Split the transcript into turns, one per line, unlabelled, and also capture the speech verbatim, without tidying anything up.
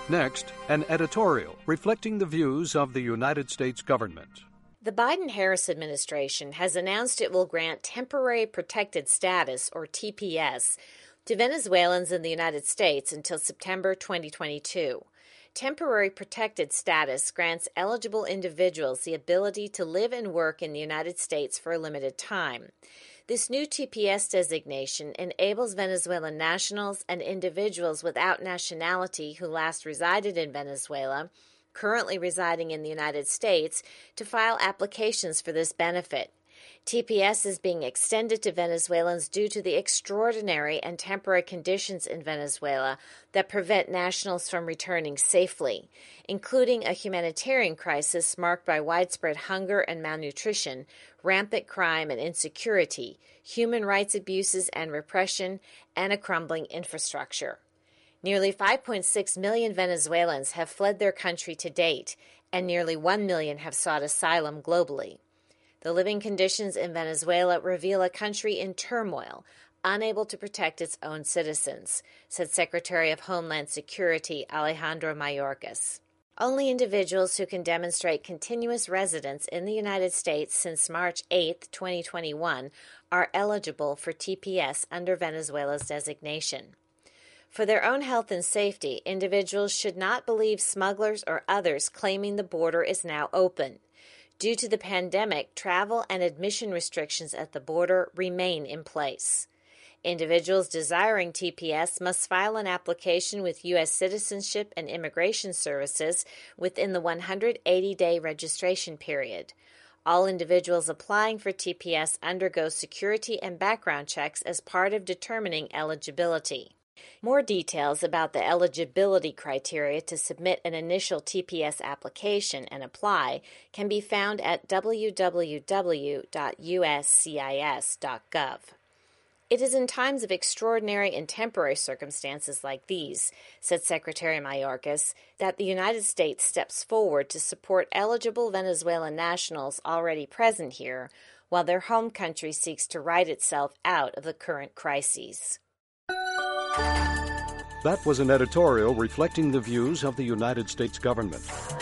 Next, an editorial reflecting the views of the United States government.
The Biden-Harris administration has announced it will grant temporary protected status, or T P S, to Venezuelans in the United States until September twenty twenty-two. Temporary protected status grants eligible individuals the ability to live and work in the United States for a limited time. This new T P S designation enables Venezuelan nationals and individuals without nationality who last resided in Venezuela, currently residing in the United States, to file applications for this benefit. T P S is being extended to Venezuelans due to the extraordinary and temporary conditions in Venezuela that prevent nationals from returning safely, including a humanitarian crisis marked by widespread hunger and malnutrition, rampant crime and insecurity, human rights abuses and repression, and a crumbling infrastructure. Nearly five point six million Venezuelans have fled their country to date, and nearly one million have sought asylum globally. The living conditions in Venezuela reveal a country in turmoil, unable to protect its own citizens, said Secretary of Homeland Security Alejandro Mayorkas. Only individuals who can demonstrate continuous residence in the United States since March eighth, twenty twenty-one, are eligible for T P S under Venezuela's designation. For their own health and safety, individuals should not believe smugglers or others claiming the border is now open. Due to the pandemic, travel and admission restrictions at the border remain in place. Individuals desiring T P S must file an application with U S Citizenship and Immigration Services within the one hundred eighty day registration period. All individuals applying for T P S undergo security and background checks as part of determining eligibility. More details about the eligibility criteria to submit an initial T P S application and apply can be found at w w w dot u s c i s dot gov. It is in times of extraordinary and temporary circumstances like these, said Secretary Mayorkas, that the United States steps forward to support eligible Venezuelan nationals already present here, while their home country seeks to right itself out of the current crises.
That was an editorial reflecting the views of the United States government.